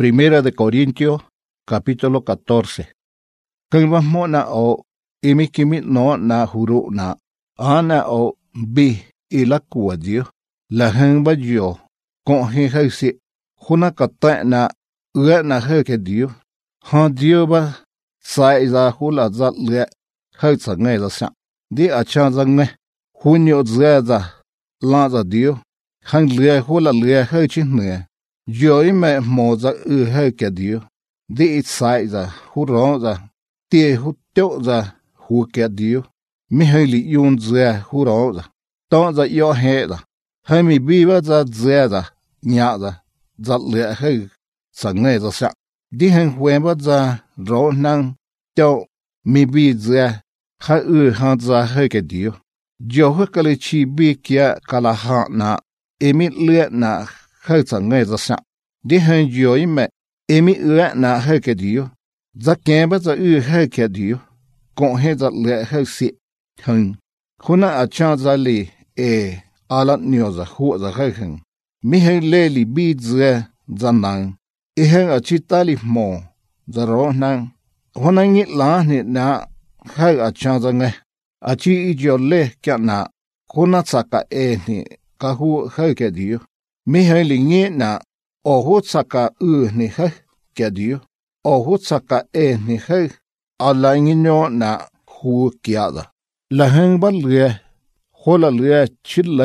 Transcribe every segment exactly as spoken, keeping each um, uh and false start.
Primera de Corintios, capítulo catorce. Kengwa mo na o imikimit no na huru na ana o bi ila kuwa dio la hengba dio kon he hesi huna kata na ue na heke dio han dio ba sai za hula za le he sa ngai za sa di a cha za ngai hunyo za za la za dio han le hula le he chi ne dio i me mo za u heke dio di sai za huro za tie hu tyo za hu ke dio mi he li yun za huro za ton za yo he za he mi bi ba za za za nya za za le he sa ngai za sa di hen huen ba za ro nang tyo mi bi za ha u ha za he ke dio jo he ka le chi bi kia kala ha na emi le na he sa ngai za sa di hen jo i me emi ue na he ke dio za ken ba za u he ke dio kon he za le he si hung huna a cha za li e ala nyo za hu za he hung mi he le li bi za za nang e he a chi ta li mo za ro nang huna ngi la ni na he a cha za nge a chi i jo le kya na huna sa ka e ni ka hu he ke dio mi he li ngi na o hu sa ka u ni he ke dio o hu sa ka e ni he ala ngi no na hu kya da la heng ba le ho la le chi le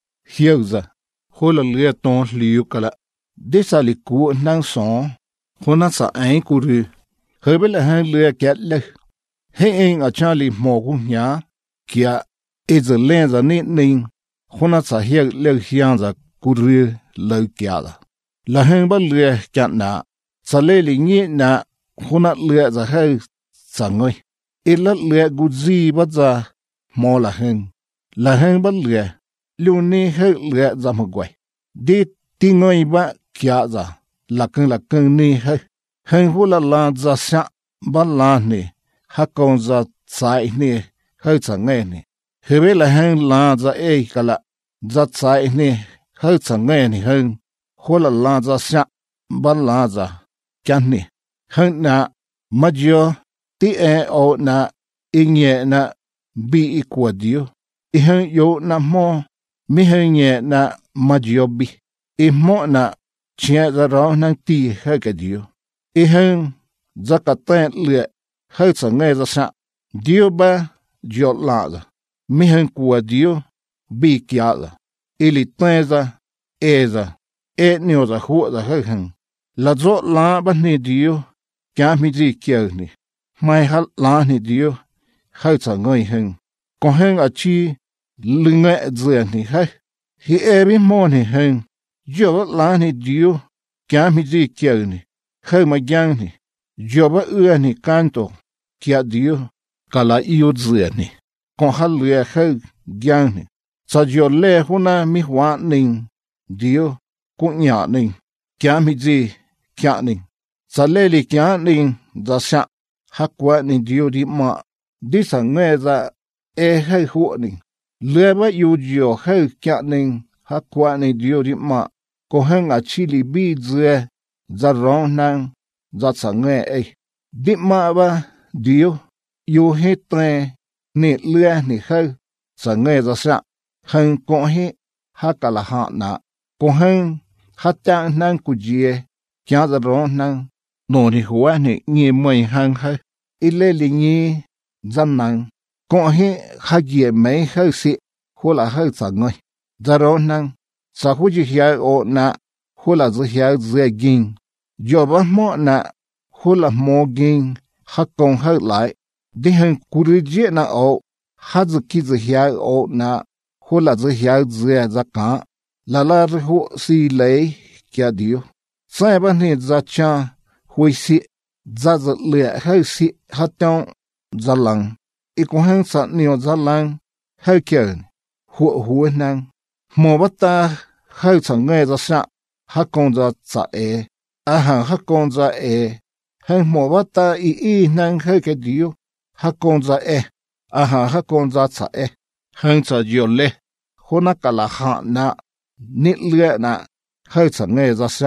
hiu za ho la le ton liu kala de sa li ku nang son ho na sa ai ku ri he be la heng le kya le he eng a cha li mo ku nya kya e ze le za ni ning ho na sa hiu le hiang za ku ri le kya da la heng ba le kya na sa le li ngi na ho na le za he sa ngoi e la le gu zi ba za mo la heng la heng ba le lu ni he le za mo gwai di ti ngoi ba kya za la keng la keng ni he heng hu la la za sa ba la ni ha kon za sai ni he sa ngai ni he be la heng la za e kala za sai ni he sa ngai ni heng hu la la za sa ba la za kya ni heng na ma jo ti e o na inye na bi ikwa dio i hen yo na mo mi hen ye na ma jo bi i mo na chia za ro na ti he ke dio i hen za ka te le he sa ngai za sa dio ba jo la za mi hen kwa dio bi kya za i li te za e za e nyo za hu za he hen la zo la ba ni dio kya mi ji kya ni mai hal la ni dio hai sa ngoi heng ko heng a chi linga zhe ni hai hi e bi mo ni heng jo la ni dio kya mi ji kya ni hai ma gyang ni jo ba u ni kanto kya dio kala iu zhe ni ko hal le hai gyang ni sa jo le huna mi hwa ning dio ku nya ning kya mi ji kya ning sa le li kya ning da sha ha kwa ni dio di ma di sa nge za e hai hu ni le ba yu jo hai kya ning ha kwa ni dio di ma ko hang a chi li bi zhe za rong nang za sa nge e di ma ba dio yu he tre ni le ni hai sa nge za sa hang ko he ha ka la ha na ko hang ha ta nang ku jie kya za rong nang no ni huwa ni ngi mai hang hai ile li ngi zan nang ko he ha gie mai ha si ho la ha sa ngoi za ro nang sa hu ji hia o na ho la zu hia ze ging jo ba mo na ho la mo ging ha kong ha lai de han ku ri je na o ha zu ki zu hia o na ho la zu hia ze za ka la la hu si lei kya dio sai ba ni za cha hui si za za le ha si ha tong za lang i ko hang sa nio za lang ha kyen hu hu nang mo ba ta ha sa nge za sa ha kong za sa e a ha ha kong za e hang mo ba ta i i nang ha ke dio ha kong za e a ha ha kong za sa e hang sa jo le ho na ka la ha na ni le na ha sa nge za sa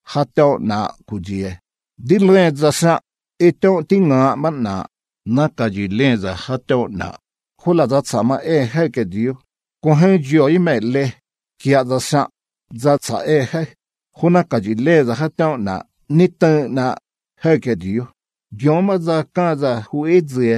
hát tao na cụ gì đi lên ra sa ít tao tiếng ngã bắt na na cái gì lên ra hát tao na khu là ra sa mà e hay cái điều còn hơn nhiều ý mẹ lệ kia ra sa ra sa e hay khu na cái gì lên ra hát tao na nít tao na hay cái điều gió mà ra cả ra huế gì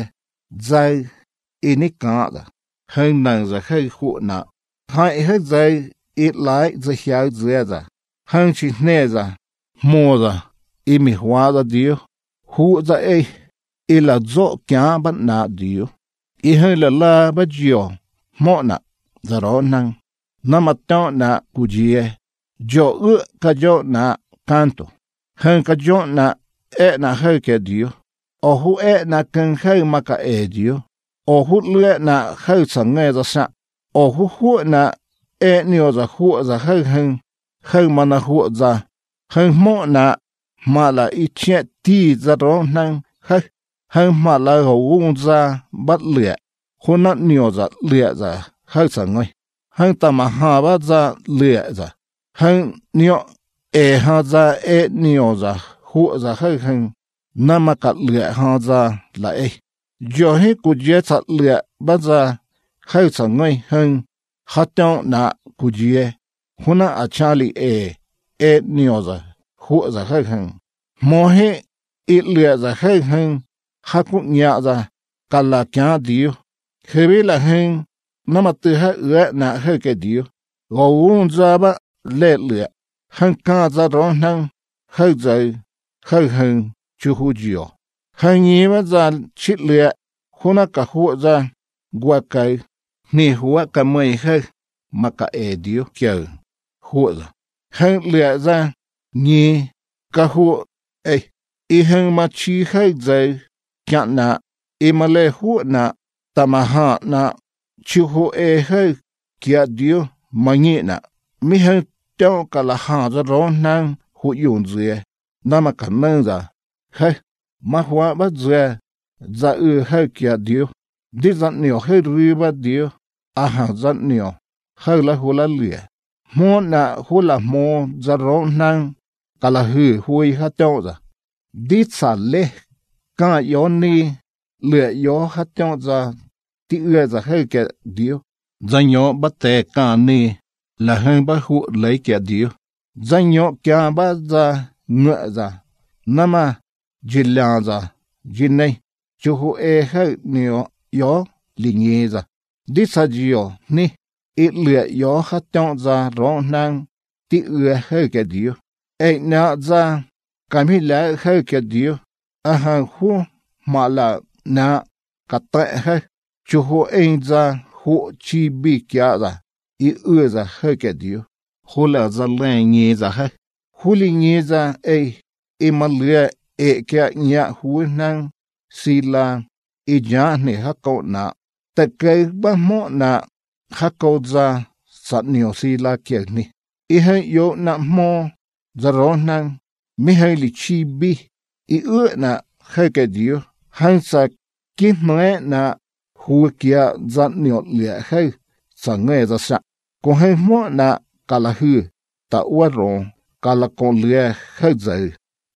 dài ini cả ra hơn nàng ra hay khu na hai hết dài ít lại ra hiểu gì ra hơn chỉ nè ra mua ra imi hóa ra điều hu ra ấy ý là dỗ kia bắt na điều ý hơi là la bắt gió mọ na ra đó năng nằm tao na cụ gì gió ư cái gió na canto hơn cái gió na e na hơi cái điều ở hu e na cần hơi mà cái e điều ở hu lệ na hơi sang nghe ra sa ở hu hu na e nhiều ra hu ra hơi hơn hơi mà na hu ra hơn mọ na mà là ít chuyện ti ra đó năng hơi hơn mà là hậu ra bắt lệ hu na nhiều ra lệ ra hơi sang nghe hơn ta mà ha bắt ra lệ ra hơn nhiều e ha ra e nhiều ra hu ra hơi hơn na mà cắt lệ ha ra là e giờ hết cụ dễ chặt lệ bắt ra hơi sang nghe hơn hát tao na cụ dễ hu na ở Charlie e e nhiều ra hu ra hơi hơn mò hết ít lệ ra hơi hơn hát cũng nhẹ ra cả là kia điều khi là hơn nó mà từ hai ứa na hơi cái điều gầu ra ba lệ lệ hơn cả ra đó năng hơi dày hơi hơn chú hu diệu hơi nhí mà ra chít lệ hu na cả hu ra qua cái nì hu cả mày hơi mà cả e điều kiểu hu ra hơi lệ ra nhí cả hu ấy ý hơn mà chi hơi dày chẳng na ý mà lệ hu na tamaha na chú hu e hơi kia điều mà nhị na mi hơi tao cả là ha ra đó năng hu dùng gì na mà cả năng ra hơi mà hoa bắt dễ ra ư hơi kia điều đi dặn nhiều hơi rùi bắt điều à hàng dặn nhiều hơi là hula lìa mô na hula mô ra đó năng cả là hư hui hát tao ra đi xả lê cả yếu ni lìa yếu hát tao ra tí ưa ra hơi kia điều ra nhỏ bắt tè cả ni là hơi bắt hụ lấy kia điều ra nhỏ kia bắt ra ngựa ra nama chỉ là ra chỉ này chú hụ e hơi nhiều yếu lì nhẹ ra đi xa diều ni ít lìa yếu hát tao ra rõ năng tí ưa hơi kia điều ấy nã ra cảm hi lại hơi kia điều à hàng khu mà là nã cả tệ hơi chú hụ anh ra hụ chi bi kia ra ý ưa ra hơi kia điều hụ là ra lên nhẹ ra hơi hụ lì nhẹ ra ấy ý mà lìa ấy kia nhẹ hụ năng xì la ý giá này hát cậu nạ tất cái bác mộ nạ hát cậu ra sát nhiều xì la kia nì ý hơi yếu nạ mô ra rõ năng mi hơi lì chi bi ý ưa nạ hơi kia điều hăng sạc kí mẹ nạ hùa kia dặn nhiều lệ hơi sáng nghe ra sạc còn hơi mọ nạ cả là hư ta ua rong cả là con lệ hơi dày